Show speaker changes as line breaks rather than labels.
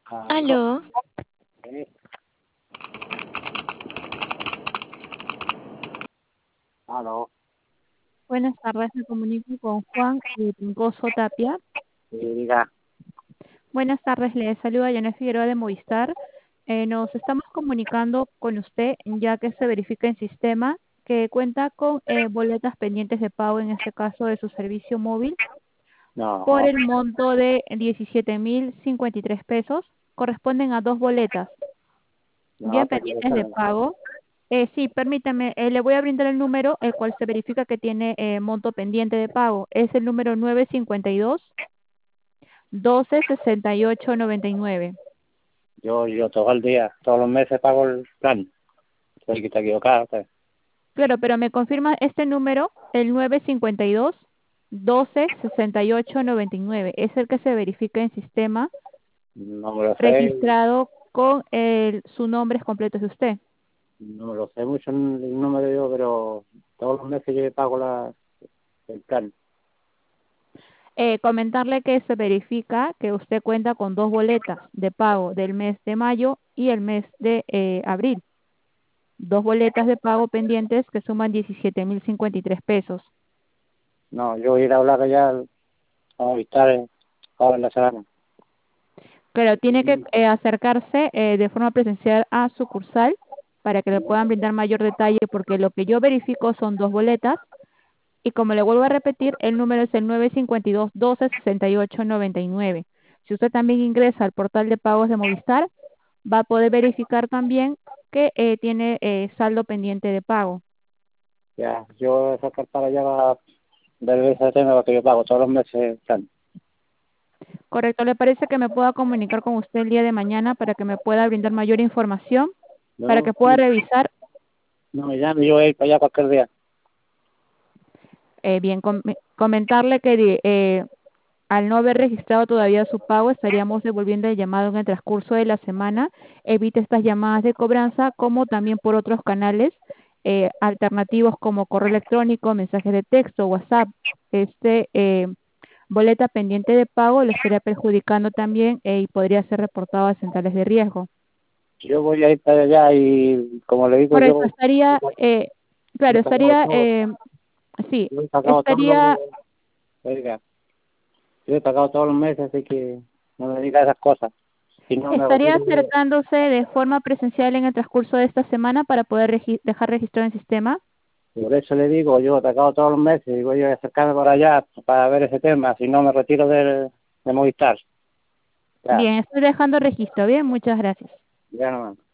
Aló,
Aló,
sí, aló,
buenas tardes, me comunico con Juan Troncoso Tapia.
sí, diga,
Buenas tardes, le saluda Janet Figueroa de Movistar. Nos estamos comunicando con usted ya que se verifica en sistema que cuenta con boletas pendientes de pago, en este caso de su servicio móvil, por
no,
el monto de 17.053 pesos. Corresponden a dos boletas
no,
bien
te
pendientes de
equivocas.
pago. Sí, permítame, le voy a brindar el número, el cual se verifica que tiene monto pendiente de pago. Es el número 952-1268-99.
Yo todo el día, todos los meses pago el plan. Soy que te equivocas, pues.
Claro, pero me confirma este número, el 952-1268-99. Es el que se verifica en sistema,
No me lo sé,
registrado con su nombre completo de usted.
no me lo sé mucho el número yo, pero todos los meses yo pago el plan.
Comentarle que se verifica que usted cuenta con dos boletas de pago del mes de mayo y el mes de abril. Dos boletas de pago pendientes que suman 17.053 pesos.
No, yo voy a ir a hablar allá a Movistar ahora en la semana.
Pero tiene que acercarse de forma presencial a sucursal para que le puedan brindar mayor detalle, porque lo que yo verifico son dos boletas y como le vuelvo a repetir, el número es el 952-1268-99. Si usted también ingresa al portal de pagos de Movistar, va a poder verificar también que tiene saldo pendiente de pago.
Ya, yo voy a sacar para allá a ver ese tema porque yo pago todos los meses el plan.
Correcto, ¿le parece que me pueda comunicar con usted el día de mañana para que me pueda brindar mayor información, para
No,
que pueda revisar?
no me llame, yo voy a ir para allá cualquier día.
Bien, comentarle que al no haber registrado todavía su pago, estaríamos devolviendo el llamado en el transcurso de la semana. Evite estas llamadas de cobranza, como también por otros canales alternativos como correo electrónico, mensajes de texto, WhatsApp. Boleta pendiente de pago le estaría perjudicando también y podría ser reportado a centrales de riesgo.
Yo voy a ir para allá y, como le digo,
Correcto,
yo
estaría,
he
claro,
sacado
estaría,
todo,
sí,
yo he sacado todos
estaría,
oiga, yo he pagado todos los meses, así que no me diga esas cosas. Si no me
estaría
retiro yo,
acercándose de forma presencial en el transcurso de esta semana para poder dejar registrado en sistema.
por eso le digo, yo he pagado todos los meses y voy a acercarme para allá para ver ese tema, si no me retiro de Movistar. Ya,
Bien, estoy dejando registro. Bien, muchas gracias.
ya no.